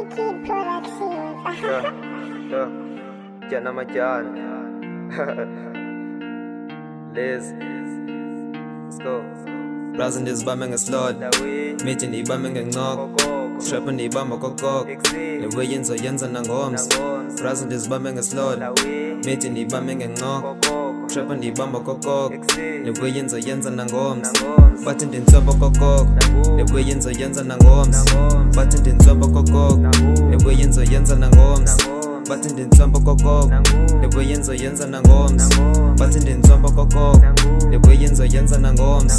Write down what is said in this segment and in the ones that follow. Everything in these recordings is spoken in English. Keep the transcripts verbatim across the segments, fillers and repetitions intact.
Kid Productions. Yeah, yeah. Jana Majan. Liz. Let's go. Brazen is bumming a slot. Meeting the bumming a knock. Strapping the bummer cock. The way in the Jens and Homes. Brazen is bumming a slot. Meeting the bumming a knock. Strapping the bummer cock. The way in the Jens and Homes. Button in Zaba cock. The way in the Jens and Homes. Button in Zaba cock. The way in the Jens and Homes. Button in Zaba cock. The way in the Jens and Homes. Button in Zaba cock. The way in the Jens and Homes.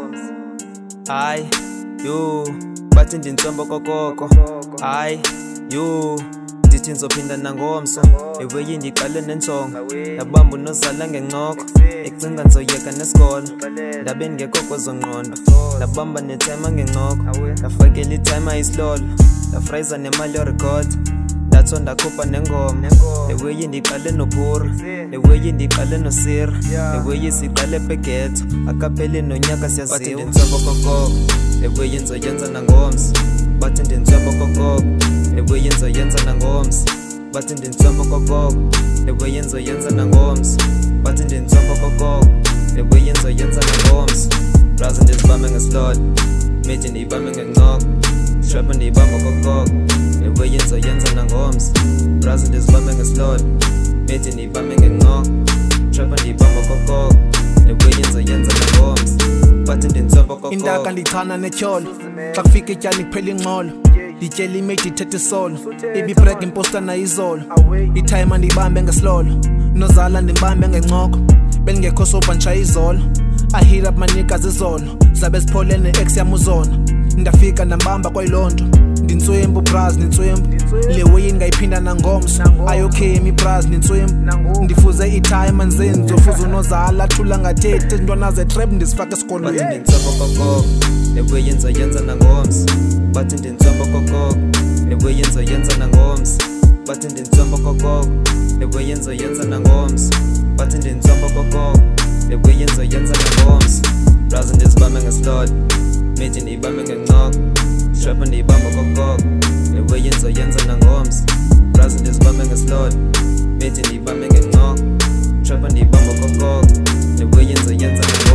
I, you, button in Zaba cock. I, you. Ndithi ngizophinda nangomso ewe yindiqale nensongo nabamba unozala ngenqoko ecinga ngizoyeka nesikolo ndabe ngekho kwezongqondo ndabamba netime ngenqoko ndafakela itime isilolo ndafrayza nemali yorecord ndatho ndakhupha nengoma ewe yindiqale nophura ewe yindiqale nosira ewe yisiqale epegetho akapheli nonyaka siyaziwa ndintsombo kokoko ewe yenzoyenza nangomso bathi ndintsombo kokoko ewe yenzoyenza nangomso bathi ndintsombo kokoko ewe yenzoyenza nangomso bathi ndintsombo kokoko ewe yenzoyenza nangomso Brazen ndizibambe ngeslot methi ndiyibambe ngenqoko Strap ndiyibamba kokoko ewe yenzoyenza nangomso Brazen ndizibambe ngeslot methi ndiyibambe ngenqoko Strap ndiyibamba kokoko ewe yenzoyenza nangomso bathi ndintsombo kokoko indaka ndichana netyholo xa kufika ityala iphela ingxolo ndityela imate ithethe isolo ibibrek imposta nayizolo itime ndiyibambe ngesilolo nozala ndimbambe ngencoko bendingekho soba nditshaya izolo I hit up manikazi izolo zabe sipholene ex yam uzona ndafika ndambamba kwayilonto ndintswembu bras nintswembu le way ngayiphinda nangomso ayokhe mi bras nintswembu ndifuze itime nzenzi nzofuza unozala thula ngathethi intwana zetrap ndisifaka esikolweni bathi ndintsombo kokoko ewe yenzoyenza nangomso bathi ndintsombo kokoko ewe yenzoyenza nangomso bathi ndintsombo kokoko ewe yenzoyenza nangomso bathi ndintsombo kokoko ewe yenzoyenza nangomso Brazen ndizibambe ngeslot methi ndiyibambe ngenqoko Strap ndiyibamba kokoko ewe yenzoyenza nangomso Brazen ndizibambe ngeslot methi ndiyibambe ngenqoko Strap ndiyibamba kokoko ewe yenzoyenza nangomso